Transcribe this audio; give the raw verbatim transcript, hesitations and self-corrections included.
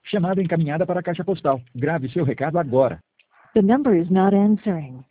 Chamada encaminhada para a caixa postal. Grave seu recado agora. The number is not answering.